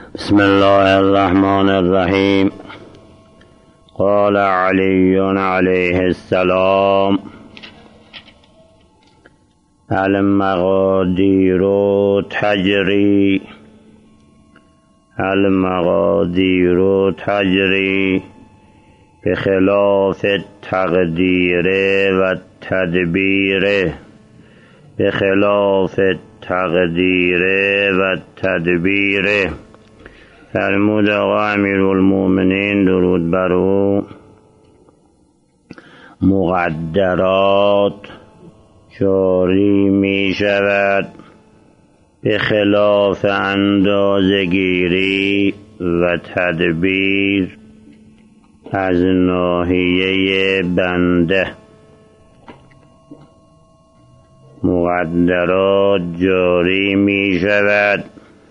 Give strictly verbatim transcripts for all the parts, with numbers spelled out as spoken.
بسم الله الرحمن الرحیم. قال علی علیه السلام: المقادیر تجری المقادیر تجری بخلاف التقدیر و تدبیر بخلاف التقدیر و تدبیر. فرمود آقا امیرالمومنین درود بر او: مقدرات جاری می شود به خلاف اندازه‌گیری و تدبیر از ناحیه بنده. مقدرات جاری می شود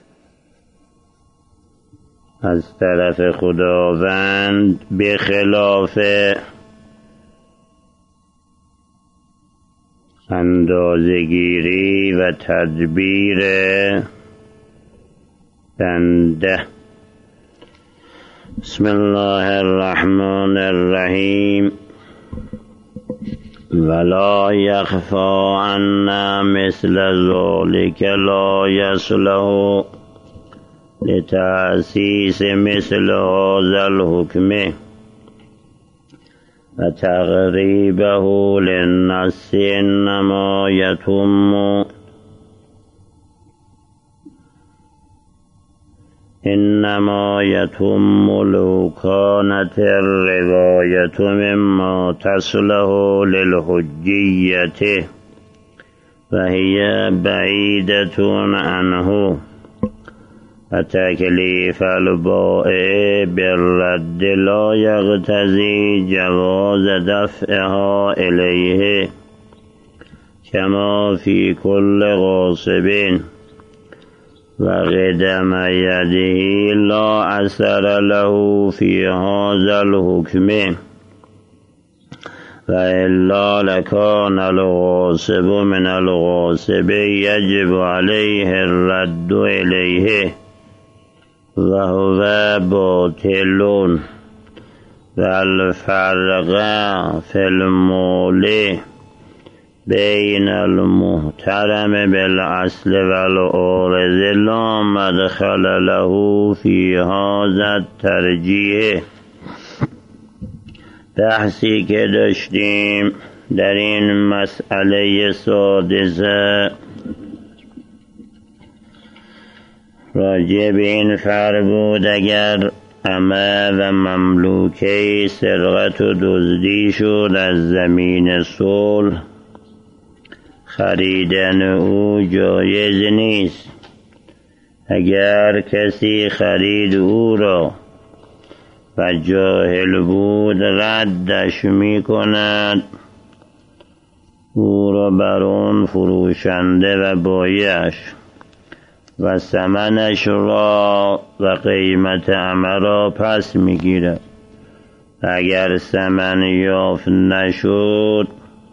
از طرف خداوند به خلاف اندازه‌گیری و تدبیر بنده. بسم الله الرحمن الرحیم. ولا یخفی عنا مثل ذلک لا یصلح لتأسیس مثل هذا الحکم و تقریبه للنص انما یتم انما یتم لو کانت الروایت مما تصلح للحجیة و هی بعیدة عنه و تکلیف البائع بالرد لا یقتضی جواز دفعها الیه کما فی کل غاصب و قدم یده لا اثر له فی هذا الحکم و الا لکان الغاصب من الغاصب یجب علیه الرد الیه و هو باطل و الفرق فی المال بین المحترم بالاصل و العارض لا مدخل له فی هذا الترجیح. بحثی که داشتیم در این مسئله سادسه راجع به این فرق بود: اگر امه و مملوکه سرقت و دزدی شد از زمین صلح، خریدن او جایز نیست. اگر کسی خرید او را و جاهل بود ردش می کند، او را بر آن فروشنده و بایعش و ثمنش را و قیمت امه را پس می گیرد. اگر ثمن یافت نشد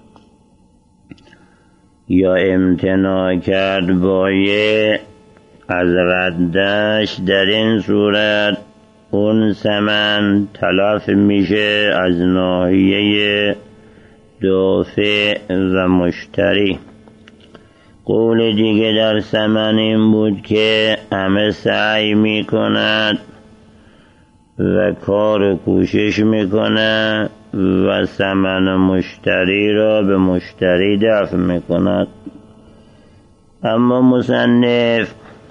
یا امتناع کرد بایع از ردش، در این صورت اون ثمن تلف میشه از ناحیه دافع و مشتری. قول دیگه در ثمن این بود که همه سعی میکند و کار و کوشش میکند و ثمن مشتری را به مشتری دفع میکند. اما مصنف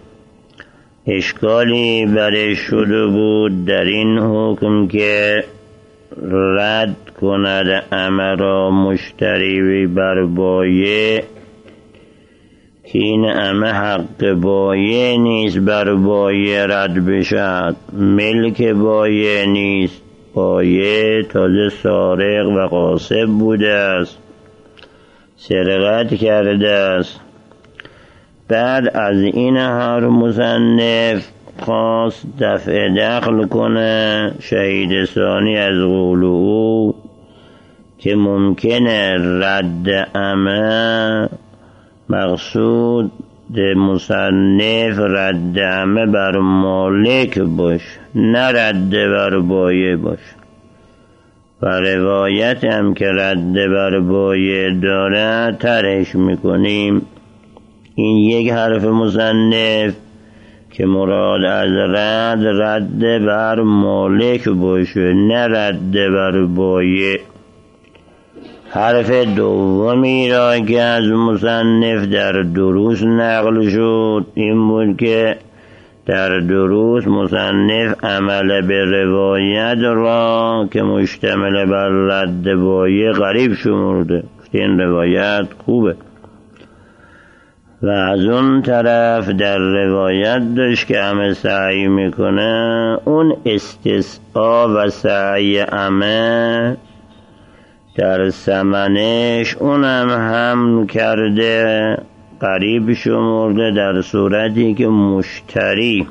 اشکالی برش شده بود در این حکم که رد کند امه را مشتری بر بایع، که این امه حق بایع نیست بر بایع رد بشد، ملک بایع نیست. بایع تازه سارق و غاصب بوده است، سرقت کرده است. بعد از این هر مصنف خواست دفع دخل کنه شهید ثانی از قول او که ممکنه رد امه مقصود مصنف رد همه بر مالک باش، نه رد بر بایه باش. و روایت هم که رد بر بایه داره ترش میکنیم. این یک حرف مصنف که مراد از رد رد بر مالک باشه، نه رد بر بایه. حرف دومی را که از مصنف در دروس نقل شد این بود که در دروس مصنف عمل به روایت را که مشتمل بر رد بایه غریب شمرده. این روایت خوبه. و از اون طرف در روایت داشت که همه سعی میکنه، اون استسعا و سعی همه در ثمنش اونم هم کرده قریب شمرده، در صورتی که مشتری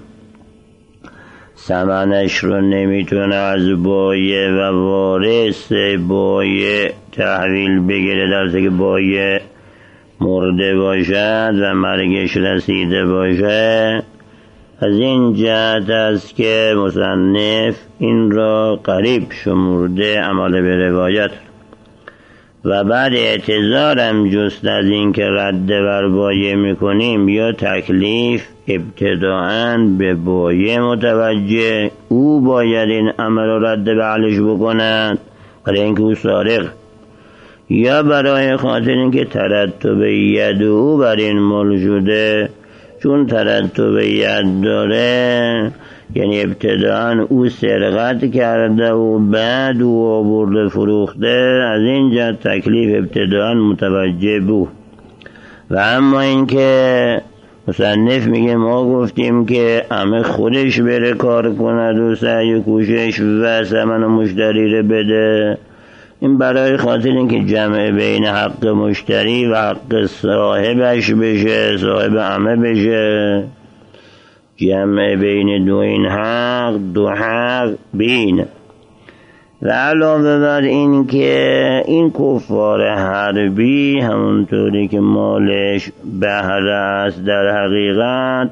ثمنش رو نمیتونه از بایه و وارث بایه تحویل بگیره، در صورتی که بایه مرده باشد و مرگش رسیده باشه. از این جهت است که مصنف این را قریب شمرده عمل به روایت. و بعد اعتذارم جست از این که رد بر بایه میکنیم یا تکلیف ابتداعاً به بایه متوجه، او باید این عمل را رد به اهلش بکنند برای اینکه او سارق، یا برای خاطر اینکه ترتب ید او بر این مال شده. چون ترتب ید داره یعنی ابتداعاً او سرقت کرده و بعد او آورده فروخته، از این جهت تکلیف ابتداعاً متوجه بود. و اما اینکه مصنف میگه ما گفتیم که همه خودش بره کار کند و سعی و کوشش و ثمن مشتری رو بده، این برای خاطر اینکه جمع بین حق مشتری و حق صاحبش بشه، صاحب همه بشه. جمع بین دو این حق، دو حق بین. و علاوه بر این که این کفار حربی همونطوری که مالش بهره است در حقیقت،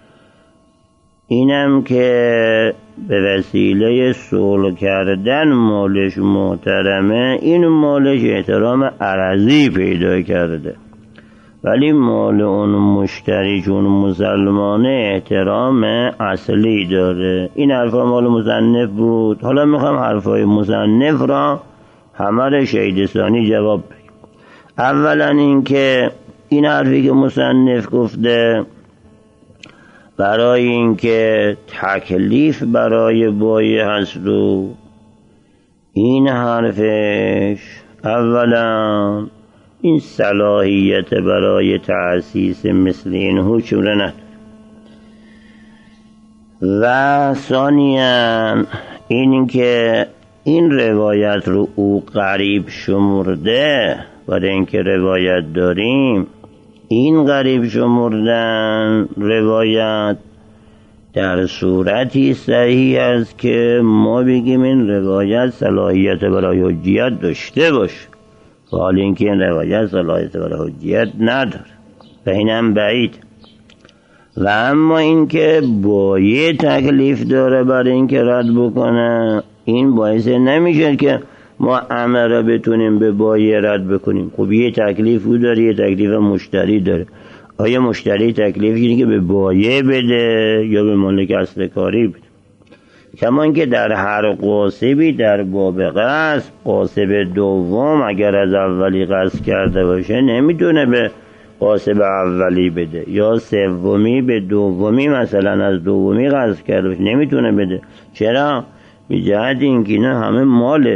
اینم که به وسیله صلح کردن مالش محترمه، این مالش احترام عرضی پیدا کرده، ولی مال اون مشتری چون مسلمانه احترام اصلی داره. این حرفا مال مصنف بود. حالا میخوام حرفای مصنف را همه را شیدستانی جواب بگیم. اولا این که این حرفی که مصنف گفته برای اینکه تکلیف برای بایه هست و این حرفش اولا این صلاحیت برای تأسیس مثل این حکم را نداره. و ثانیاً این که این روایت رو او قریب شمرده، برای اینکه روایت داریم این قریب شمردن روایت در صورتی صحیح است که ما بگیم این روایت صلاحیت برای حجیت داشته باشه، حال اینکه این روایت صلاحیت برای حجیت نداره و اینم بعید. و اما اینکه بایه تکلیف داره برای اینکه رد بکنه، این باعث نمیشه که ما همه را بتونیم به بایه رد بکنیم. خب یه تکلیف او داره، یه تکلیف مشتری داره. آیا مشتری تکلیف اینه که به بایه بده یا به مالک اصل کاری بده؟ کما که در هر قاسبی در باب قصب، قاسب دوم اگر از اولی قصب کرده باشه نمیتونه به قاسب اولی بده، یا سومی به دومی مثلا از دومی قصب کرده باشه نمیتونه بده. چرا؟ به جهت اینکه اینا همه مال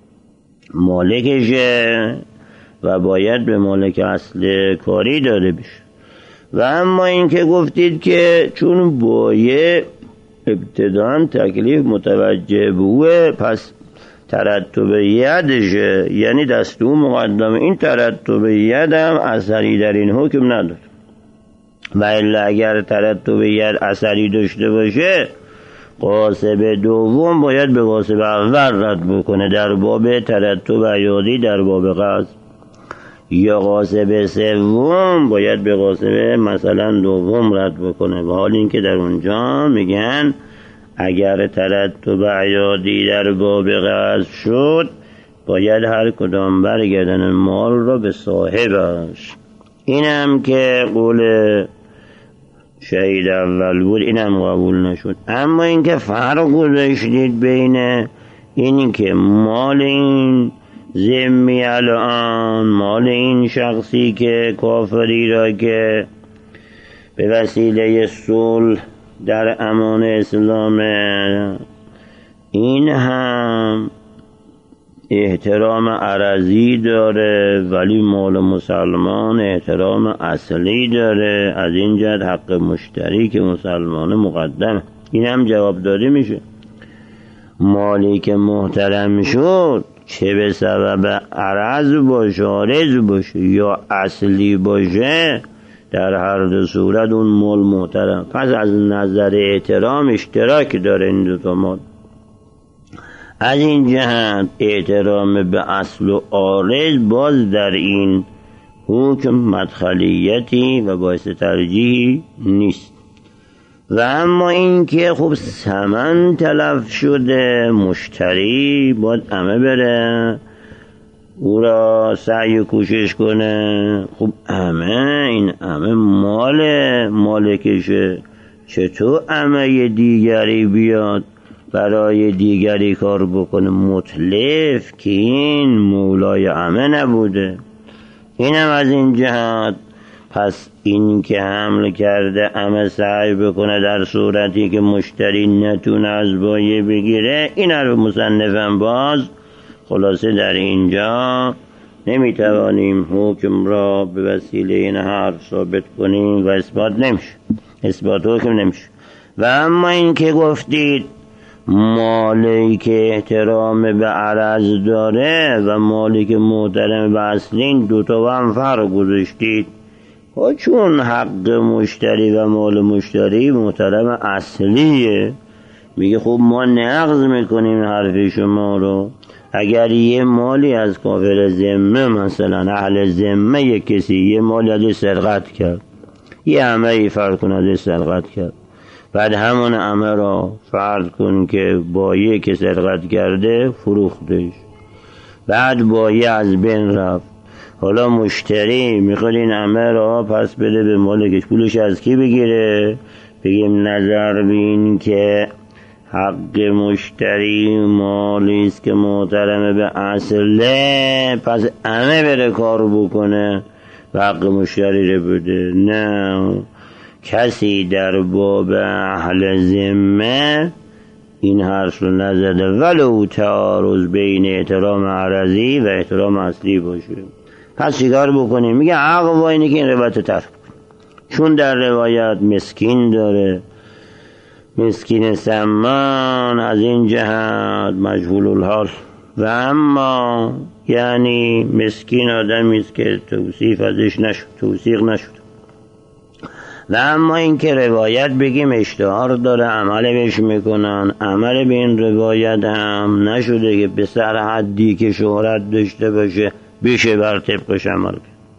مالکشه و باید به مالک اصل کاری داده بشه. و اما این که گفتید که چون بایه ابتداً تکلیف متوجه بوه پس ترتب یدشه، یعنی دستو مقدم، این ترتب ید هم اثری در این حکم نداره. و الا اگر ترتب ید اثری داشته باشه قاسب دوم باید به قاسب اول رد بکنه در باب ترتب عیادی در باب قصد. یا قاسب سوم باید به قاسب مثلا دوم رد بکنه، و حال این که در اونجا میگن اگر ترتب عیادی در باب قصد شد باید هر کدام برگردن مال را به صاحبش. اینم که قول شهید اول بود، اینم قبول نشد. اما این که فرق گذاشتید بین اینی که مال این ذمی الان، مال این شخصی که کافری را که به وسیله صلح در امان اسلام، این هم احترام عرضی داره ولی مال مسلمان احترام اصلی داره، از این جهت حق مشتری که مسلمان مقدم. این هم جواب داده میشه. مالی که محترم شد چه به سبب عرض باشه، عارض باشه یا اصلی باشه، در هر دو صورت اون مال محترم. پس از نظر احترام اشتراک داره این دو تا مال. از این جهت احترام به اصل و عارض باز در این حکم مدخلیتی و باعث ترجیح نیست. و اما این که خب ثمن تلف شده، مشتری باید همه بره او را سعی و کوشش کنه. خب همه این همه مال مالکشه، چطور همه دیگری بیاد برای دیگری کار بکنه؟ متلف که این مولای همه نبوده. اینم از این جهت. پس این که حمل کرده همه سعی بکنه در صورتی که مشتری نتونه از بایه بگیره، این رو مصنفم باز خلاصه در اینجا نمیتوانیم حکم را به وسیله این حرف ثابت کنیم و اثبات نمیشه، اثبات حکم نمیشه. و اما این که گفتید مالی که احترام به عرض داره و مالی که محترم به اصلین دوتا هم فرق گذاشتید. چون حق مشتری و مال مشتری محترم اصلیه، میگه خب ما نقض میکنیم حرف شما رو. اگر یه مالی از کافر ذمه، مثلا اهل ذمه، یه کسی یه مالی ازش سرقت کرد، یه عمه فرض کن ازش سرقت کرد، بعد همون عمه را فرض کن که بایه که سرقت کرده فروختش، بعد بایه از بین رفت، حالا مشتری میخواد این عمه را پس بده به مالکش، پولش از کی بگیره؟ بگیم نظر بین که حق مشتری مالی است که محترم به اصله، پس عمه بره کار بکنه و حق مشتری رو بده. نه، کسی در باب اهل ذمه این حرف رو نزده ولو تعارض بین احترام عرضی و احترام اصلی باشه. پس چیکار بکنیم؟ میگه عقل با اینه که این روایت ترک کن، چون در روایت مسکین داره، مسکین سمان، از این جهت مجهول الحال. و اما یعنی مسکین آدمی است که توصیف ازش نشد، توصیق نشد. و اما این که روایت بگیم اشتهار داره، عمل بهش میکنن، عمل به این روایت هم نشده که به سر حدی که شهرت داشته باشه بشه بر طبقش عمل.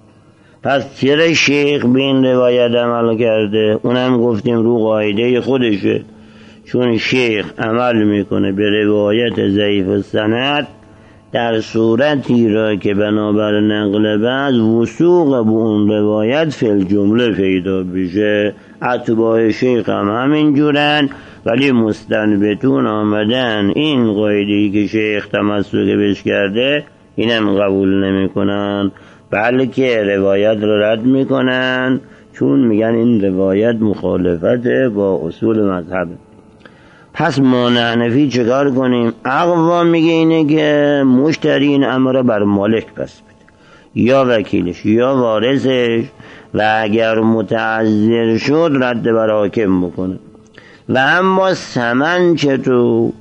پس چرا شیخ به این روایت عمل کرده؟ اونم گفتیم رو قاعده خودشه، چون شیخ عمل میکنه به روایت ضعیف السند در صورتی را که بنابر نقل بعض وثوق به اون روایت فی الجمله پیدا بشه. اتباع شیخ هم همین جورن، ولی مستنبتون آمدن این قاعده‌ای که شیخ تمسک بهش کرده اینم قبول نمی کنن، بلکه روایت رو رد میکنن، چون میگن این روایت مخالفت با اصول مذهب. پس ما حنفی چکار کنیم؟ اقوا میگه اینه که مشتری این امر بر مالک پس بده، یا وکیلش یا وارثش، و اگر متعذر شد رد بر حاکم بکنه. و اما ثمن چطور؟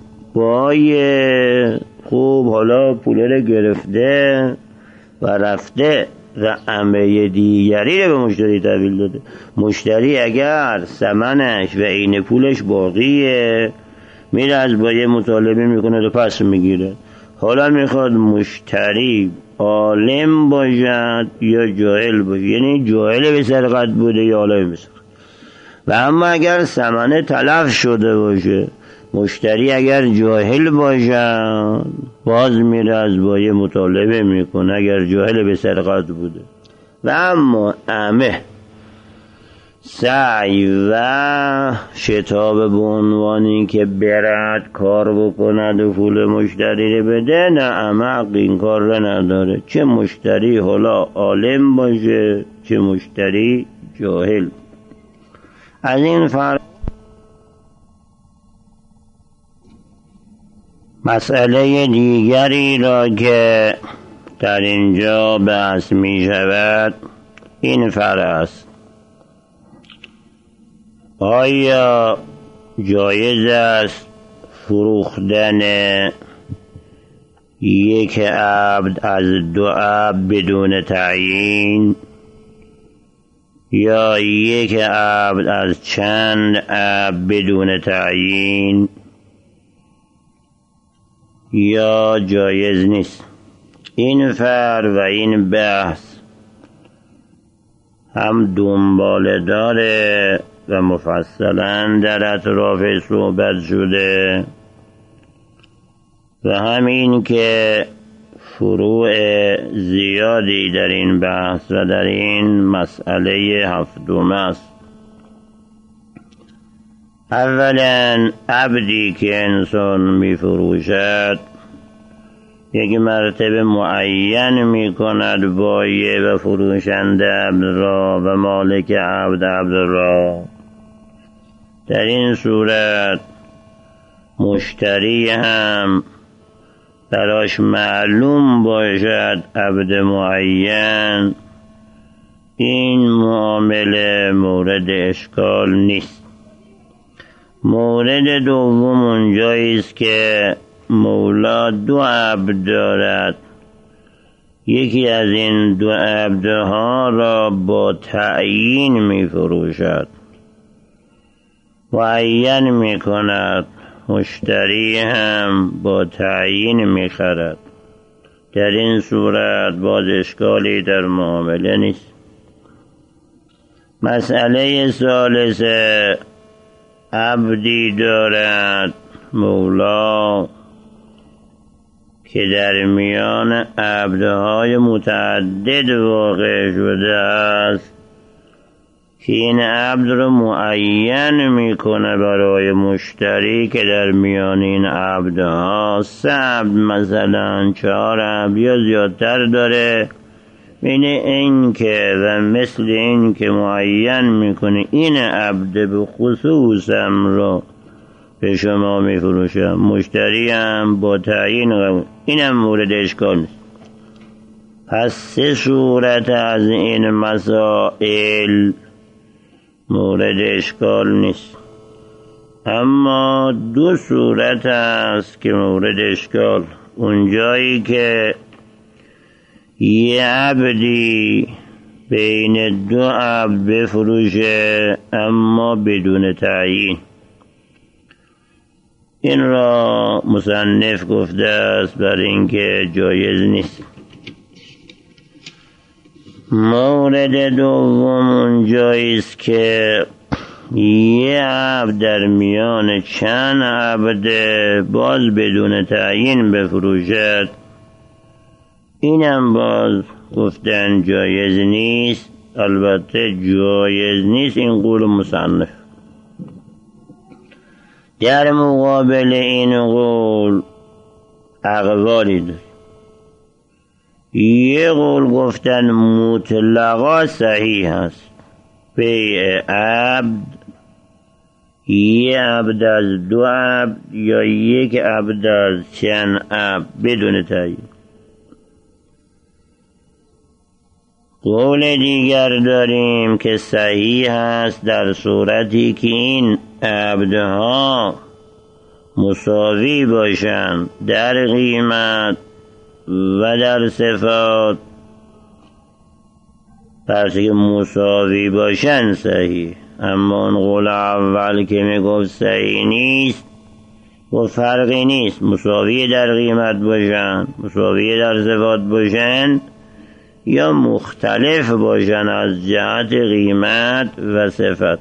بای خوب حالا پوله رو گرفته و رفته و عمه دیگری رو به مشتری تحویل داده. مشتری اگر ثمنش و عین پولش باقیه میره از بایه مطالبه میکنه و پس میگیره. حالا میخواد مشتری عالم باشد یا جاهل باشد، یعنی جاهل به سرقت بوده یا عالم به سرقت. و اما اگر ثمنه تلف شده باشه، مشتری اگر جاهل باشد باز میره از بایع مطالبه میکنه اگر جاهل به سرقت بوده. و اما اعمه سعی و شتاب به عنوانی که برد کار بکند و پول مشتری رو بده، نه اعمق این کار رو نداره، چه مشتری حالا عالم باشه چه مشتری جاهل. از این فرق مسئله دیگری را که در اینجا بحث می شود این فرق است: آیا جایز است فروختن یک عبد از دو عبد بدون تعیین، یا یک عبد از چند عبد بدون تعیین، یا جایز نیست؟ این فرق و این بحث هم دنباله داره و مفصلا در اطراف صحبت شده، و همین که فروع زیادی در این بحث و در این مسئله هفتم است. اولا عبدی که انسان می فروشد یک مرتبه معین می کند بایع و فروشنده عبد را و مالک عبد عبد را. در این صورت مشتری هم براش معلوم باشد عبد معین، این معامله مورد اشکال نیست. مورد دوم اونجایی است که مولا دو عبد دارد، یکی از این دو عبدها را با تعیین می فروشد، معین می کند، مشتری هم با تعیین می خرد. در این صورت باز اشکالی در معامله نیست. مسئله ثالثه عبدی دارد مولا که در میان عبدهای متعدد واقع شده است که این عبد رو معین میکنه برای مشتری که در میان این عبدها سه عبد مثلا چهار عبد یا زیادتر داره، این این که و مثل این که معین میکنه این عبد به خصوصم رو به شما میفروشم، مشتری هم با تعیین قبول، اینم مورد اشکال نیست. پس سه صورت از این مسائل مورد اشکال نیست، اما دو صورت است که مورد اشکال. اونجایی که یه عبدی بین دو عبد بفروشه اما بدون تعیین، این را مصنف گفته است برای اینکه جایز نیست. مورد دوم اونجایی است که یه عبد در میان چند عبد باز بدون تعیین بفروشد، اینم باز گفتن جایز نیست. البته جایز نیست این قول مصنف. در مقابل این قول اقوالی داریم. یه قول گفتن مطلقا صحیح هست، بیع عبد یه عبد از دو عبد یا یک عبد از چند عبد بدون تعیین. قول دیگر داریم که صحیح هست در صورتی که این عبدها مساوی باشند در قیمت و در صفات. پس که مساوی باشند صحیح، اما اون قول اول که میگفت صحیح نیست و فرقی نیست مساوی در قیمت باشن، مساوی در صفات باشن یا مختلف باشن از جهت قیمت و صفت.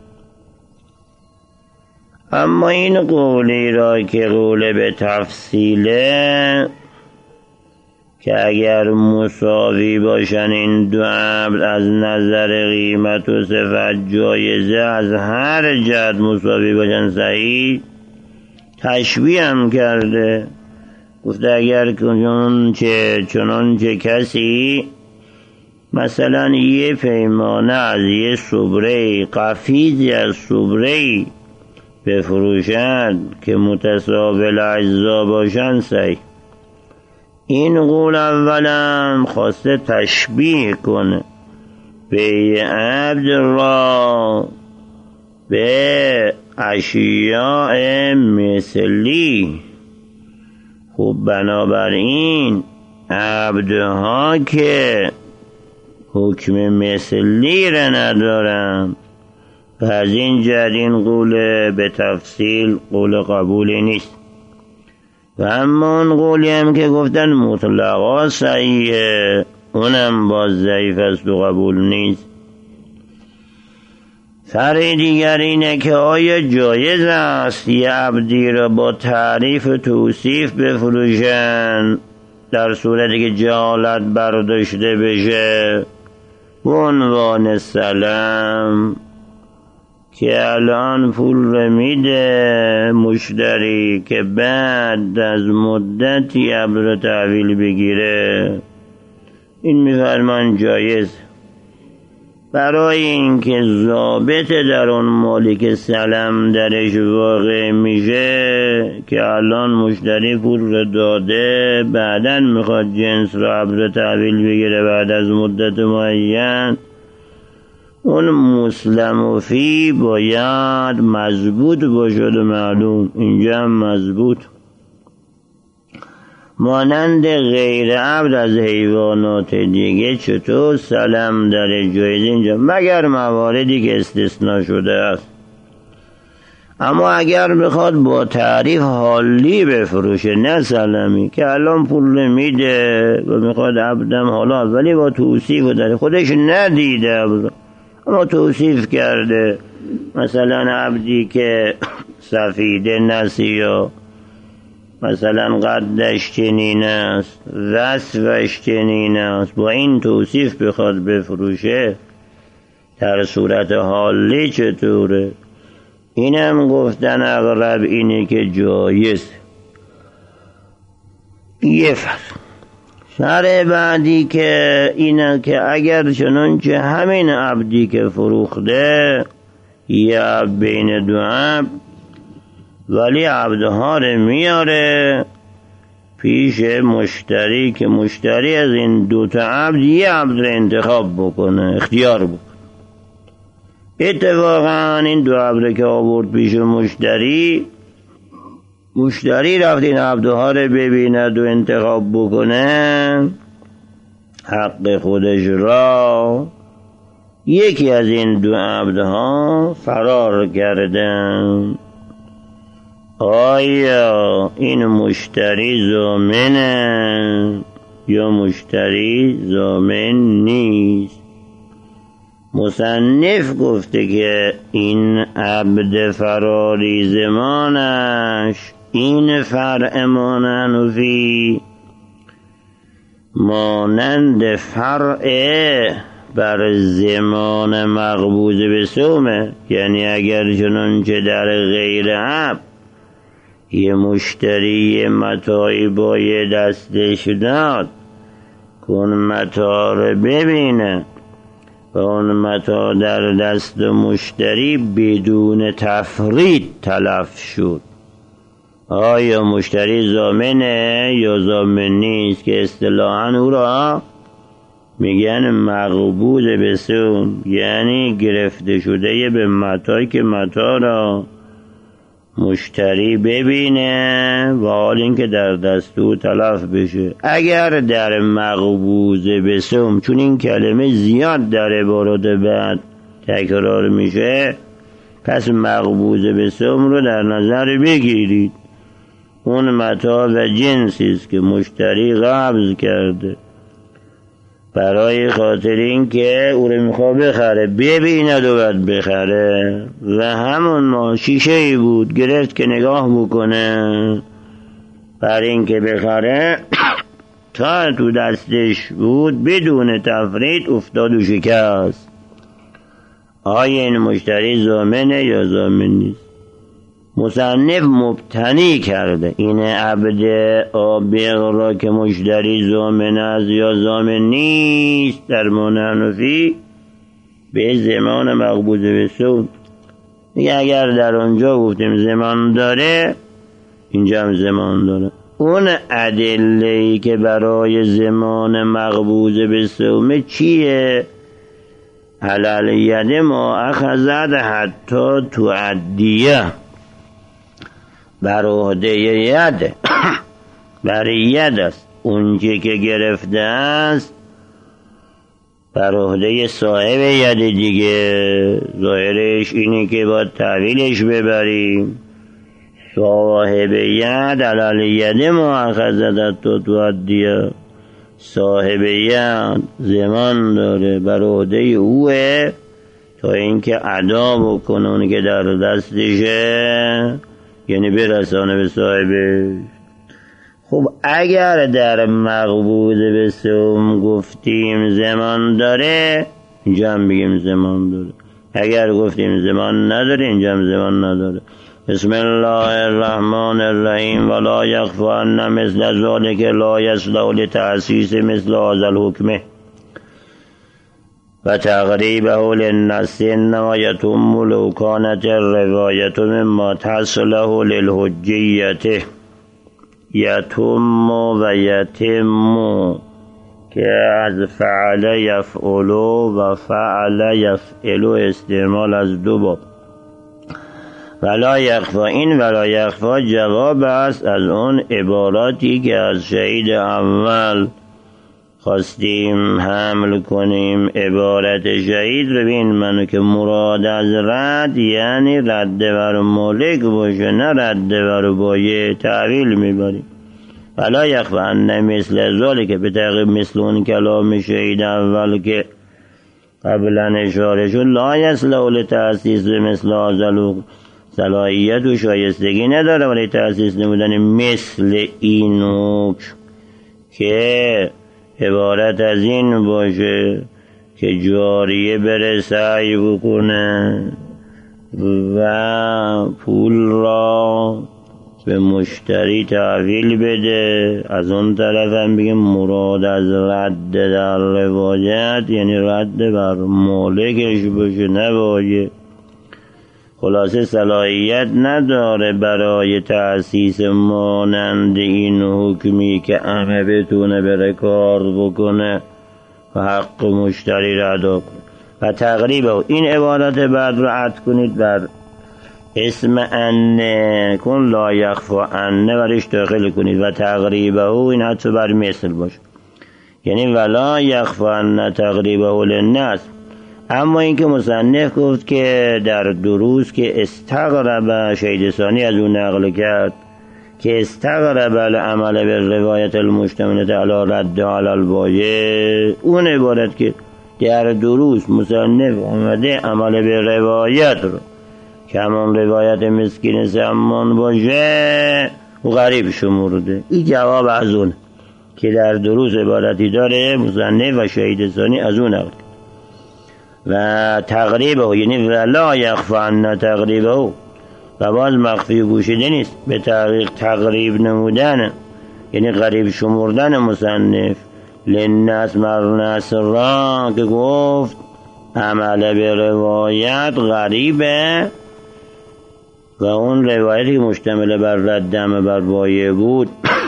اما این قولی را که قول به تفصیله که اگر مساوی باشن این دو عبد از نظر قیمت و صفت جایزه، از هر جهت مساوی باشن صحیح، تشبیه هم کرده. گفته اگر چنانچه چنانچه کسی مثلا یه پیمانه از یه صبره، قفیزی از صبره بفروشد که متساوی الاجزا باشن صحیح. این قول اولا خواسته تشبیه کنه به عبد را به اشیاء مثلی. خب بنابراین عبدها که حکم مثلی را ندارن، از این جهت این قول به تفصیل قول قبولی نیست. و اما اون قولی هم که گفتن مطلقا صحیحه، اونم باز ضعیف است و قبول نیست. فرق دیگر اینه که آیا جایز است یه عبدی را با تعریف و توصیف بفروشن در صورتی که جهالت برداشته بشه به عنوان سلام، که الان پول رو میده مشتری که بعد از مدتی عبد رو تحویل بگیره. این میفرمان جایز، برای اینکه ضابط در اون مالی که سلام درش واقع میشه که الان مشتری پول رو داده، بعداً میخواد جنس رو عبد رو تحویل بگیره بعد از مدت معین، اون مسلم فی باید مضبوط باشد و معلوم. اینجا هم مضبوط، مانند غیر عبد از حیوانات دیگه چطور سلام در جایز اینجا، مگر مواردی که استثناء شده است. اما اگر بخواد با تعریف حالی بفروشه نه سلامی، که الان پول میده و میخواد عبدم حالا ولی با توصیف داره، خودش ندیده عبد اما توصیف کرده، مثلا عبدی که سفیده نسیا، مثلا قدش چنین است، وصفش چنین است، با این توصیف بخواد بفروشه در صورت حالی چطوره؟ اینم گفتن اغلب اینه که جایز. یه فرق. شرع بعدی که اینه که اگر چنانچه همین عبدی که فروخته یا بین دو عبد، ولی عبدها رو میاره پیش مشتری که مشتری از این دوتا عبد یه عبد رو انتخاب بکنه، اختیار بکنه. اتفاقا این دو عبد که آورد پیش مشتری، مشتری رفت این عبدها رو ببیند و انتخاب بکنه، حق خودش را یکی از این دو عبدها فرار کردن. آیا این مشتری ضامنه یا مشتری ضامن نیست؟ مصنف گفته که این عبد فراری زمانش این فرع ماننفی مانند فرع بر زمان مقبوض به سومه، یعنی اگر چنانچه در غیر عبد یه مشتری متاعی باید دستش داد کن متاع رو ببینه و اون متاع در دست مشتری بدون تفرید تلف شد، آیا مشتری ضامنه یا ضامن نیست؟ که اصطلاحاً او را میگن مقبوض به سوم، یعنی گرفته شده به متاعی که متاع را مشتری ببینه و حال اینکه در دست او تلف بشه. اگر در مقبوض به سوم، چون این کلمه زیاد در عبارات بعد تکرار میشه، پس مقبوض به سوم رو در نظر بگیرید اون متاع و جنسی است که مشتری قبض کرده برای خاطر این که او رو میخواد بخره، ببیند و باید بخره، و همون ما شیشه ای بود گرفت که نگاه بکنه برای این که بخره تا تو دستش بود بدون تفرید افتاد و شکست. آیا این مشتری ضامنه یا ضامن نیست؟ مصنف مبتنی کرده این عبد آبق را که مشتری ضامن است یا ضامن نیست در حنفی به زمان مقبوض به سود. اگر در اونجا گفتیم زمان داره، اینجا هم زمان داره. اون ادله‌ای که برای زمان مقبوض به سوم چیه؟ علل ید ما اخذت حتی تعدیه، بر عهده ید بر ید است، اونچه که گرفته است بر عهده صاحب ید دیگه. ظاهرش اینه که باید تحویلش ببریم. صاحب ید علل ید ما اخذت حتی تعدیه، صاحب ید زمان داره بر عهده اوه تا اینکه ادا بکنه اونی که در دستشه، یعنی برسانه به صاحبش. خب اگر در مقبوض به سوم گفتیم زمان داره، اینجا هم بگیم زمان داره. اگر گفتیم زمان نداره، اینجا هم زمان نداره. بسم الله الرحمن الرحیم. ولا یخفی ان مثل ذلک لا یصلح لتأسیس مثل هذا الحکم و تقریبه للنص، انما یتم لو کانت الروایت مما تصلح للحجیت. یتم و یتم که از فعل یفعل و فعل یفعل استعمال از دو باب. ولا یخفی، این ولا یخفی جواب است از اون عباراتی که از شهید اول خواستیم حمل کنیم. عبارت شهید رو ببین منو که مراد از رد یعنی رد بر مالک باشه، نه رد بر بایع. تعویل میبریم. ولا یخفی ان مثل ذالک که به تقریب مثل اون کلام شهید اول که قبلا اشاره شد، لا یصلح لتأسیس مثل هذا، صلاحیت و شایستگی نداره ولی تأسیس نمودن مثل اینو که عبارت از این باشه که جاریه بره سعی بکنه و پول را به مشتری تحویل بده. از اون طرف هم بگیم مراد از رد در روایت یعنی رد بر مالکش باشه، نه بایع. خلاصه صلاحیت نداره برای تأسیس مانند این حکمی که همه بتونه بره کار بکنه و حق مشتری را ادا کنه. و تقریبا این عبارت بعد رو عطف کنید بر اسم ان کن لا یخفی ان برش داخل کنید و تقریبا این عطف بر مثل باشه، یعنی ولا یخفی ان تقریبا للناس. اما اینکه مصنف گفت که در دروس که استغرب، شهید ثانی از اون نقل کرد که استغرب العمل به روایت المشتملة علی رد علی البایع، اون عبارت که در دروس مصنف آمده عمل به روایت رو که همون روایت مسکین سمان باشه و غریب شمرده. این جواب از اون که در دروس عبارتی داره مصنف و شهید ثانی از اون نقل و تقریبه، یعنی ولا یخفی ان تقریبه، و باز مخفی گوشیده نیست. به تحقیق تقریب نمودن یعنی قریب شمردن مصنف للناس مرنس را که گفت عمل به روایت غریبه و اون روایتی که مشتمل بر رد عمل بر بایع بود.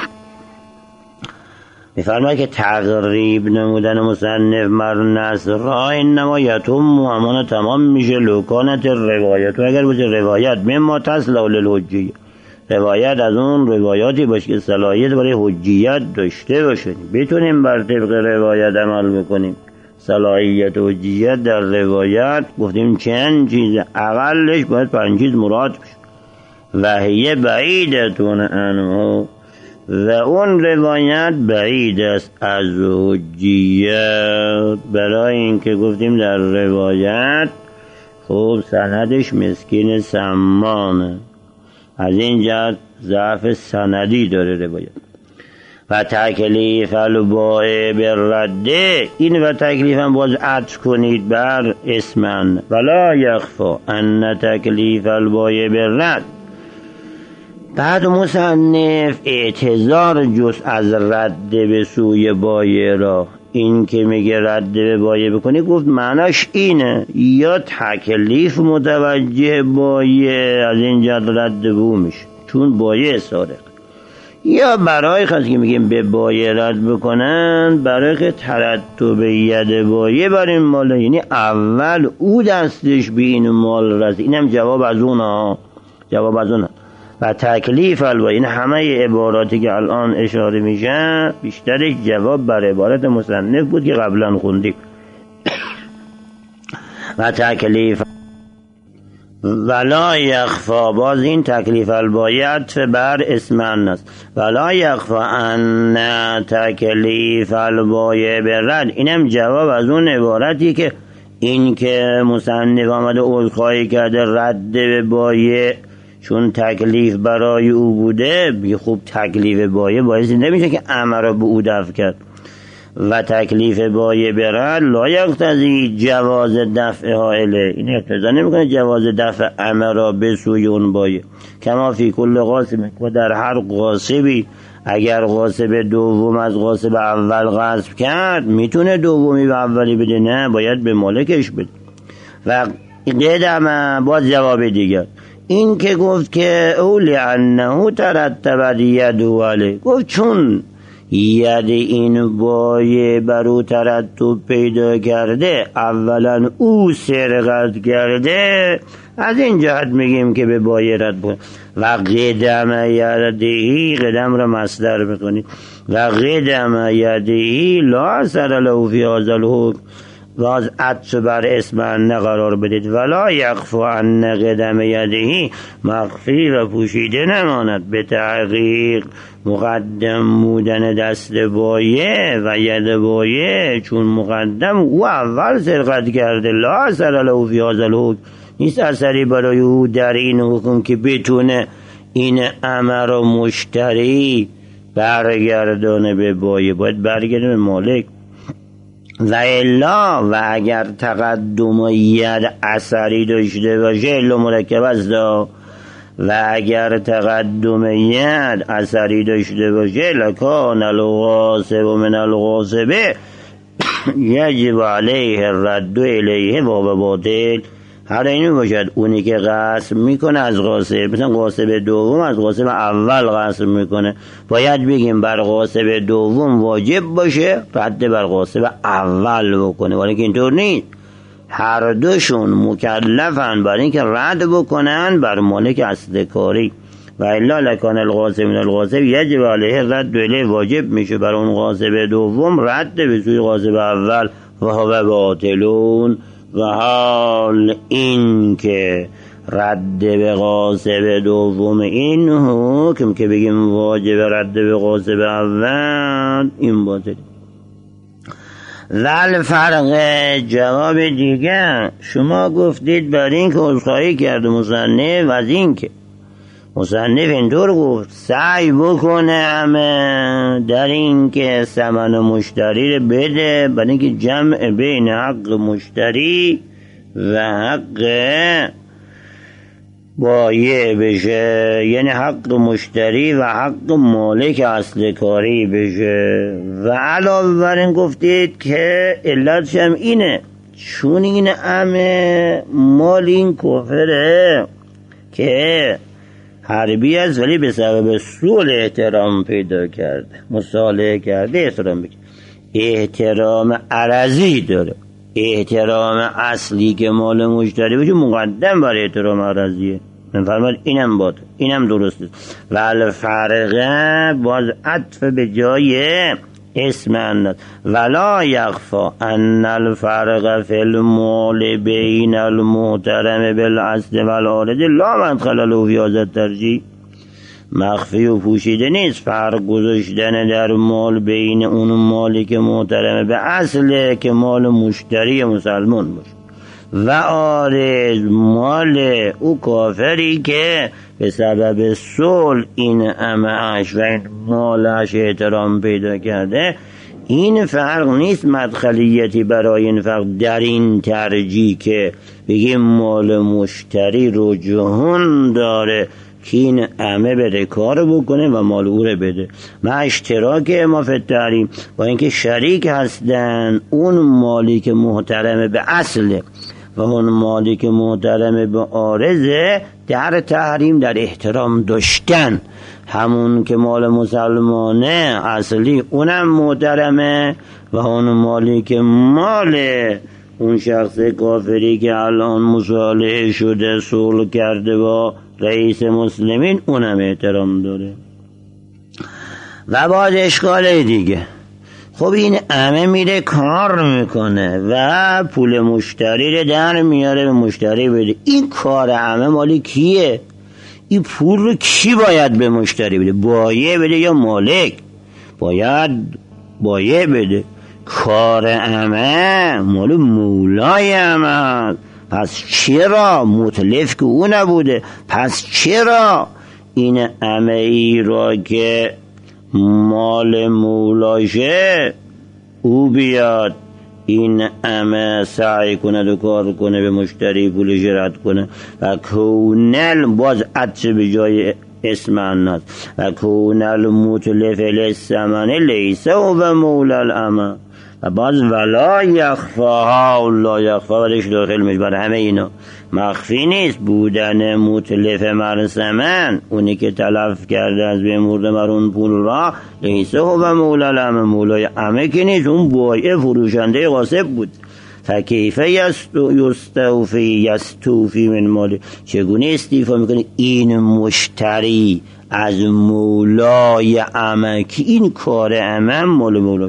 میفرماید که تقریب نمودن مصنف مرنس را انما یتم و امان تمام میشه لوکانت روایت، و اگر باشه روایت مما تصلح للحجیه، روایت از اون روایاتی باشه که صلاحیت برای حجیت داشته باشه، بتونیم بر طبق روایت عمل بکنیم. صلاحیت و حجیت در روایت گفتیم چند چیز، اقلش باید پنج چیز مراد بشه. و هی بعیدتون عنه، و اون روایت بعید است از حجیت. برای اینکه گفتیم در روایت خب سندش مسکین سمانه، از این جهت ضعف سندی داره روایت. و تکلیف البائع بالرده، این و تکلیف هم باز عطف کنید بر اسمن. ولا یخفا ان تکلیف البائع بالرد. بعد مصنف اعتذار جز از رد به سوی بایع را، این که میگه رد به بایع بکنی، گفت معناش اینه یا تکلیف متوجه بایع از این جد رد به او میشه چون بایع سارق، یا برای خاطر که میگیم به بایع رد بکنن برای که ترتب ید بایع بر این مال، یعنی اول او دستش به این مال رسید. اینم جواب از اونها، جواب از اونها. و تکلیف البایع، این همه عباراتی که الان اشاره میشه بیشترش جواب بر عبارت مصنف بود که قبلا خوندیم. و تکلیف ولا یخفا، باز این تکلیف البایع عطف بر اسمن است. ولا یخفا ان تکلیف البایع بالرد، اینم جواب از اون عبارتی که این که مصنف آمده عذرخواهی کرده رد به بایع چون تکلیف برای او بوده، بی خوب تکلیف بایع باعث نمیشه که امر به او دفع کرد. و تکلیف بایع برد لا یقتضی جواز دفع حائله، این اقتضا نمیکنه جواز دفع امر به سوی اون بایع. کما فی کل غاصب، و در هر غاصبی اگر غاصب دوم از غاصب اول غصب کرد میتونه دومی به اولی بده؟ نه، باید به مالکش بده. و قدم باز جواب دیگر، این که گفت که اولی انه ترتب یده علیه، گفت چون ید این بایع بر او ترتب پیدا کرده، اولا او سرقت کرده، از این جهت میگیم که به بایع رد بود. و قدم یدهی، قدم را مصدر میکنید، و قدم یدهی لا اثر له فی هذا الحکم، باز عطف بر اسمن قرار بدید. ولا یخفا ان قدم یدهی، مخفی و پوشیده نماند به تحقیق مقدم بودن دست بایع و ید بایع، چون مقدم او اول سرقت کرده. لا اثر له فی هذا الحکم، نیست اثری برای او در این حکم که بتونه این امر و مشتری برگردانه به بایع، باید برگردانه به مالک. و الا، و اگر تقدم ید اثری داشته باشه، الا مرکب است، و اگر تقدم ید اثری داشته باشه، لکان الغاصب من الغاصبه یجب علیه الرد الیه و باطل. هر اینو باشد اونی که غصب میکنه از غاصب، مثلا غاصب دوم از غاصب اول غصب میکنه، باید بگیم بر غاصب دوم واجب باشه رد بر غاصب اول بکنه، ولی که اینطور نیست. هر دوشون مکلفن برای اینکه رد بکنن بر مالک اصل کاری. و الا لکان الغاصب من الغاصب یجب علیه رد الیه، واجب میشه بر اون غاصب دوم رد به سوی غاصب اول. و هو باطلون، و حال این که رد به غاصب دوم این حکم که بگیم واجب رد به غاصب اول، این باطل. ول فرق، جواب دیگر، شما گفتید برای این که عذرخواهی کرده مصنف، از این که مصنف اینطور گفت سعی بکنه همه در این که ثمن مشتری رو بده، برای اینکه جمع بین حق مشتری و حق بایع بشه، یعنی حق مشتری و حق مالک اصل کاری بشه. و علاوه بر این گفتید که علتش هم اینه چون این همه مال این کفره که حربی است ولی به سبب سوء احترام پیدا کرده، مصالحه کرده احترام بکنه. احترام عرضی داره، احترام اصلی که مال مشتری باشه مقدم بر احترام عرضیه. من فرماد اینم باطل، اینم درسته. ولی فرقه باز عطف به جای اسم الناس. ولا یخفا ان الفرق فی المال بین المحترم بالاصل والعارض لا مدخل له فی هذا الترجیح. مخفی و پوشیده نیست فرق گذاشتن در مال بین اون مالی که محترمه به اصله که مال مشتری مسلمان باشه و عارض مال او کافری که به سبب صلح این امعش و این مالش احترام پیدا کرده. این فرق نیست مدخلیتی برای این فرق در این ترجیح که بگیم مال مشتری رو جهان داره که این امه بره کار بکنه و مال او رو بده. ما اشتراک ما فی التحریم با اینکه شریک هستن اون مالی که محترمه به اصله و اون مالی که محترمه به عارضه در تحریم در احترام داشتن. همون که مال مسلمانه اصلی اونم محترمه و اون مالی که مال اون شخص کافری که الان مصالحه شده صلح کرده با رئیس مسلمین اونم احترام داره. و باز اشکال دیگه، خب این امه میره کار میکنه و پول مشتری رو در میاره به مشتری بده. این کار امه مالی کیه؟ این پول رو کی باید به مشتری بده؟ بایع بده یا مالک؟ باید بایع بده. کار امه مال مولای امه، پس چرا متلف که او نبوده؟ پس چرا این امه ای را که مال مولاشه او بیاد این امه سعی کنه و کار کنه به مشتری پولش رد کنه؟ و کونل باز عطف به جای اسم الناس و کونل متلف للثمن لیس و مولا الامه. و باز ولا یخفاها لا یخفا ولش داخل میشه برای همه اینا. مخفی نیست بودن متلف مرسمن، اونی که تلف کرده از بین مرده مرون پول را، لیسه و مولا الامه، مولای امه که نیست، اون بایع فروشنده غاصب بود. فکیفه یستوفی یستوفی من مالی، چگونه استیفا میکنه این مشتری از مولای امه که این کار امه مال مولاش.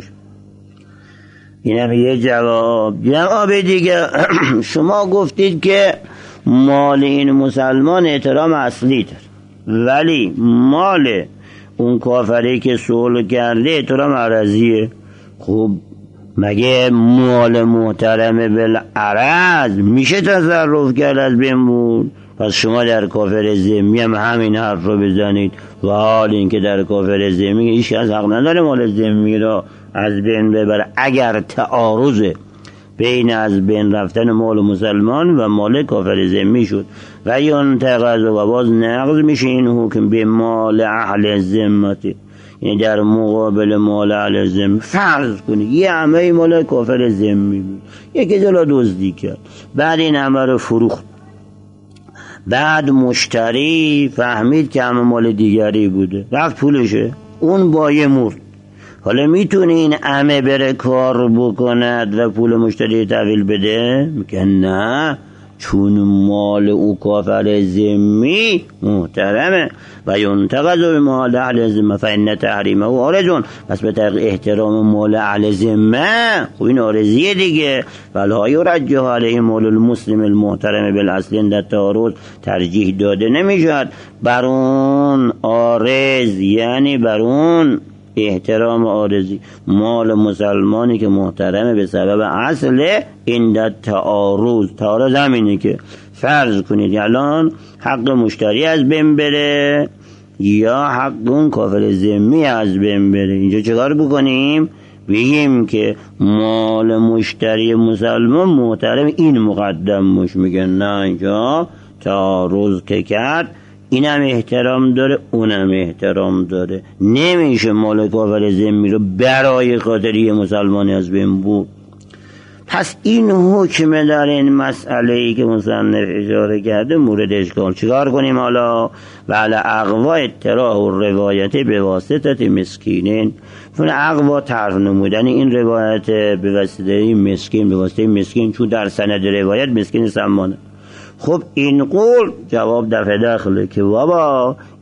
اینم یه جواب. جواب دیگه شما گفتید که مال این مسلمان احترام اصلی داره ولی مال اون کافری که صلح کرده احترام عرضیه. خب مگه مال محترمه بالعرض میشه تصرف کرد از بین بود؟ پس شما در کافر ذمی هم همین حرف رو بزنید و حال این که در کافر ذمی هیچ کس حق نداره مال ذمی را از بین ببره اگر تعارض بین از بین رفتن مال مسلمان و مال کافر ذمی شد. و ینتقض و باز نقض میشه این حکم به مال اهل ذمتی، یعنی در مقابل مال اهل ذمه. فرض کنید یه عمه مال کافر ذمی بود، یکی جلو دزدی کرد، بعد این عمه رو فروخت، بعد مشتری فهمید که عمه مال دیگری بوده، رفت پولشه، اون بایع مرد. حالا میتونه این عمه بره کار بکند و پول مشتری تحویل بده؟ میگه نه، چون مال او کافر ذمی محترمه و ینتقض به مال اهل ذمه فإن تحریمه و عارض. پس به طریق احترام مال اهل ذمه، خب این عارضیه دیگه. ولا یرجح علیه مال المسلم المحترم بالاصل در تعارض، ترجیح داده نمیشد بر اون عارض، یعنی بر اون احترام عارضی مال مسلمانی که محترمه به سبب اصل این در تعارض. تعارض همینه که فرض کنید الان حق مشتری از بین بره یا حق اون کافر ذمی از بین بره. اینجا چکار بکنیم؟ بگیم که مال مشتری مسلمان محترم این مقدم مش. میگن نه، اینجا تعارض که کرد اینم احترام داره اونم احترام داره، نمیشه مال کافر ذمی رو برای خاطری مسلمانی از بین بود. پس این حکم در این مسئله ای که مصنف اشاره کرده مورد اشکال. چیکار کنیم حالا؟ ولی اقوا اطراح و روایت به واسطه مسکینین، چون اقوا طرح نمودن این روایت به واسطه مسکین، به واسطه مسکین، چون در سند روایت مسکین سمانه. خب این قول جواب دفع داخله که بابا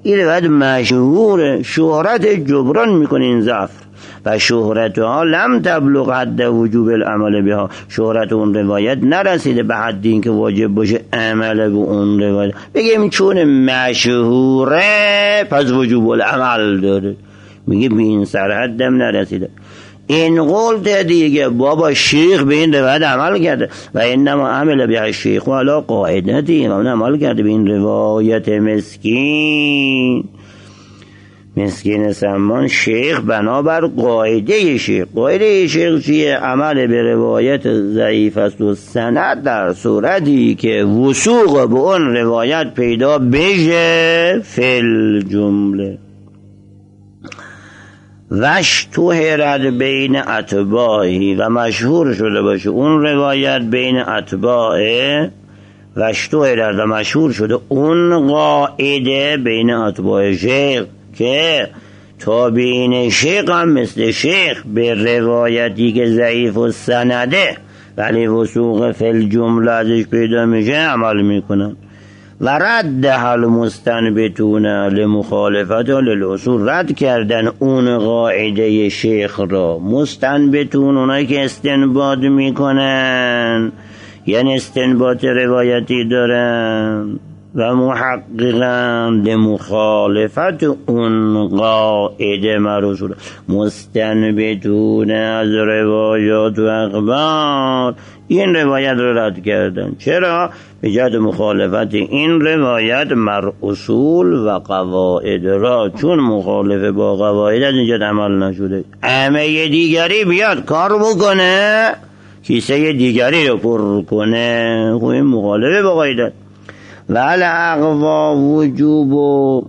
این روایت مشهوره، شهرت جبران میکنه این ضعف و شهرتها لم تبلغ حد وجوب العمل بها، شهرت اون روایت نرسیده به حد این که واجب باشه عمل به اون روایت. بگیم چون مشهوره پس وجوب العمل داره، میگه به این سرحد هم نرسیده. این قول دیگه بابا شیخ به این روایت عمل کرده و انما عمل به شیخ و علا قاعدتی، اون عمل کرده به این روایت. مسکین مسکین سمان شیخ بنابر قاعده شیخ. قاعده شیخ چیه؟ عمل به روایت ضعیف است و سند در صورتی که وثوق به اون روایت پیدا بشه فل جمله وش توهرد بین اتباعی و مشهور شده باشه اون روایت بین اتباعه، وش توهرد و مشهور شده اون قاعده بین اتباع شیخ که تابعین شیخ هم مثل شیخ به روایتی که ضعیف و سنده ولی وثوق فل جمله ازش پیدا میشه عمل میکنن. و رد حل مستنبتون لمخالفت للأصول، رد کردن اون قاعده شیخ را مستنبتون، اونایی که استنباط میکنن یعنی استنباط روایتی دارن و محققاً لمخالفت اون قاعده مرسول، مستنبتون از روایات و اخبار این روایت رو رد کردن. چرا؟ به جهت مخالفت این روایت مر اصول و قواعد را، چون مخالف با قواعد از اینجا عمل نشده. همه دیگری بیاد کار بکنه کیسه دیگری رو پر کنه، خب این مخالفه با قاعده. ولی اقوا وجوب و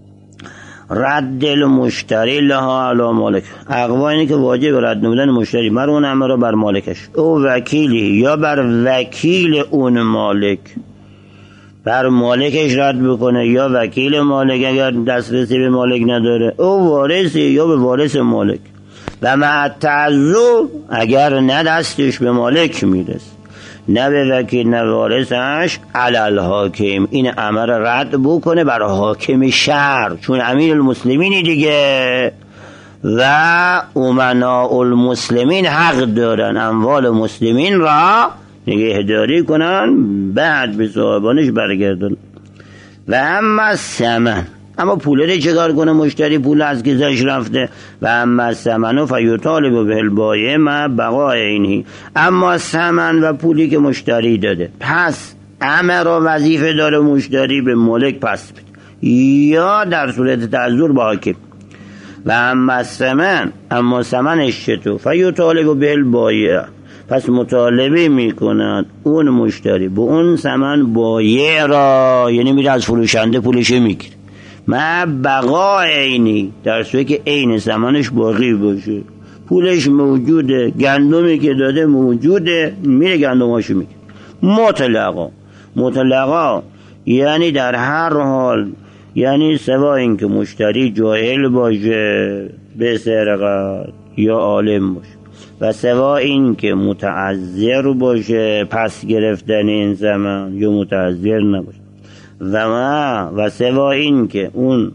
رد المشتری لها علی مالک، اقوا اینه که واجب رد نمودن مشتری مر اون امر بر مالکش او وکیلی یا بر وکیل اون مالک، بر مالکش رد بکنه یا وکیل مالک اگر دسترسی به مالک نداره، او وارثی یا به وارث مالک. و مع تعذر اگر نه دستش به مالک میرسه نه به وکیل نه وارثش، علل حاکم این امر رد بکنه بر حاکم شهر، چون امیر المسلمین دیگه و امناء المسلمین حق دارن اموال مسلمین را نگهداری کنن بعد به صاحبانش برگردن. و اما ثمن، اما پوله رو چکار کنه مشتری؟ پول از کیسش رفته. و اما ثمن فیطالب به البایع مع بقاء عینه، اما ثمن و پولی که مشتری داده پس امر و وظیفه داره مشتری به مالک پس بده یا در صورت تعذر با حاکم. و اما ثمن، اما ثمنش چطور؟ فیطالب به البایع، پس مطالبه میکنند اون مشتری به اون ثمن بایع را، یعنی میره از فروشنده پولش میگیره ما بقا عینی، در صورتی که عین ثمنش باقی باشه، پولش موجوده، گندمی که داده موجوده، میره گندماشو میگیره. مطلقا، مطلقا یعنی در هر حال، یعنی سوا این که مشتری جاهل باشه به سرقت یا عالم باشه و سوا این که متعذر باشه پس گرفتن این زمان یا متعذر نباشه و ما و سوا این که اون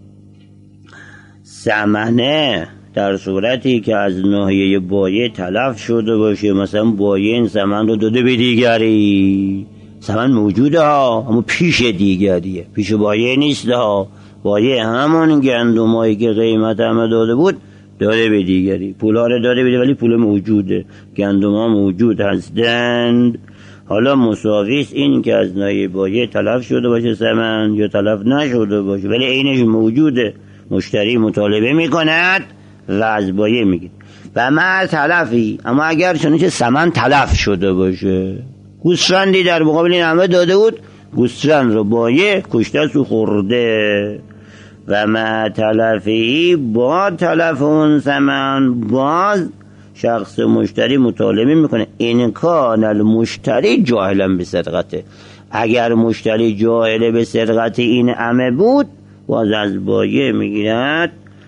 ثمنه در صورتی که از ناحیه بایع تلف شده باشه، مثلا بایع این ثمن رو داده به دیگری، ثمن موجوده ها اما پیش دیگریه، پیش بایع نیست ها، بایع همون گندمایی که قیمت همه داده بود داده به دیگری، پولا رو داده بده ولی پول موجوده، گندم ها موجود هستند. حالا مساویست این که از ناحیه بایع تلف شده باشه ثمن یا تلف نشده باشه ولی عینش موجوده، مشتری مطالبه میکند و از بایع میگه. و مع تلفی، اما اگر چنانچه ثمن تلف شده باشه، گوسفندی در مقابل این همه داده بود، گوسفند رو بایع کشته سو خورده، و مع تلفی با تلف اون ثمن باز شخص مشتری مطالبه میکنه این کان المشتری جاهلا به سرقته، اگر مشتری جاهل به سرقت این عمه بود باز از بایع میگیرد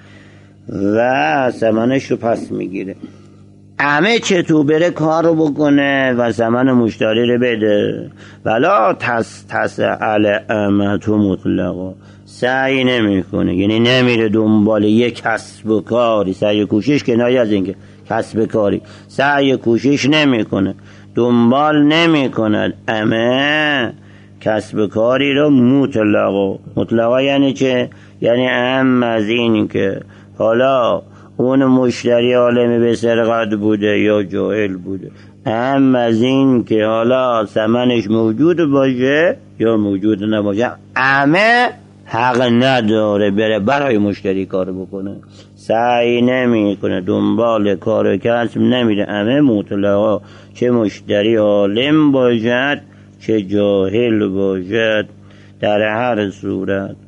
و ثمنش رو پس میگیره. عمه چطور بره کار رو بکنه و ثمن مشتری رو بده. ولا تس تس علی امتو مطلقا، سعی نمیکنه، یعنی نمیره دنبال یک کسب و کاری. سعی کوشش کنایه از اینکه کسب کاری، سعی کوشش نمیکنه، دنبال نمیکنه اما کسب کاری رو مطلقا. مطلقا یعنی چه؟ یعنی اهم از این که حالا اون مشتری عالم به سرقت بوده یا جاهل بوده، اهم از این که حالا ثمنش موجود باشه یا موجود نباشه، اما حق نداره بره برای مشتری کار بکنه، سعی نمی کنه، دنبال کار و کسب نمیره. اما مطلقا چه مشتری عالم باشد چه جاهل باشد، در هر صورت